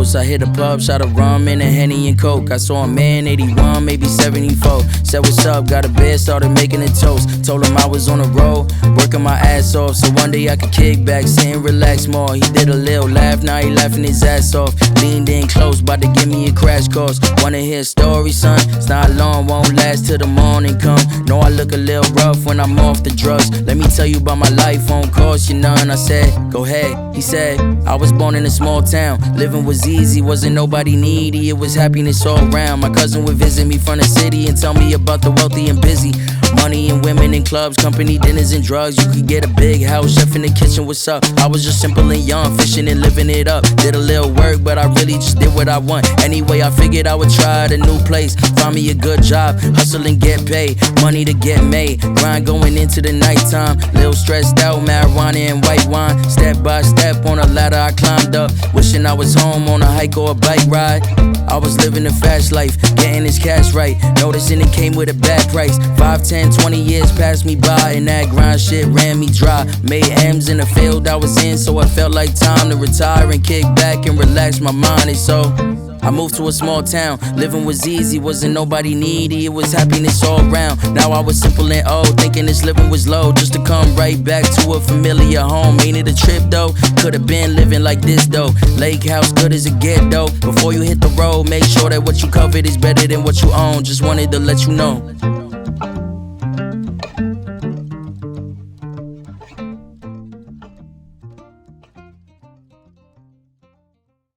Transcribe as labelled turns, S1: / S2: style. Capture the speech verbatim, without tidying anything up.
S1: close. I hit a pub, shot a rum and a Henny and Coke. I saw a man, eighty-one, maybe seventy-four. Said what's up, got a bed, started making a toast. Told him I was on the road, working my ass off, so one day I could kick back, sit and relax more. He did a little laugh, now he laughing his ass off. Leaned in close, bout to give me a crash course. Wanna hear a story, son? It's not long, won't last till the morning come. Know I look a little rough when I'm off the drugs. Let me tell you about my life, won't cost you none. I said, go ahead. He said, I was born in a small town. Living was easy, wasn't nobody needy. It was happiness all around. My cousin would visit me from the city and tell me about the wealthy and busy. Money and women and clubs, company dinners and drugs. You could get a big house, chef in the kitchen, what's up? I was just simple and young, fishing and living it up. Did a little work, but I really just did what I want. Anyway, I figured I would try at a new place. Find me a good job, hustle and get paid. Money to get made, grind going into the nighttime. Little stressed out, marijuana and white wine. Step by step on a ladder I climbed up. Wishing I was home on a hike or a bike ride. I was living a fast life, getting this cash right. Noticing it came with a bad price. Five, ten, twenty years passed me by, and that grind shit ran me dry. Made M's in the field I was in, so I felt like time to retire and kick back and relax my mind. And so I moved to a small town. Living was easy, wasn't nobody needy. It was happiness all around. Now I was simple and old, thinking this living was low, just to come right back to a familiar home. Ain't it a trip though? Could've been living like this though. Lake house good as it get though. Before you hit the road, make sure that what you covered is better than what you own. Just wanted to let you know.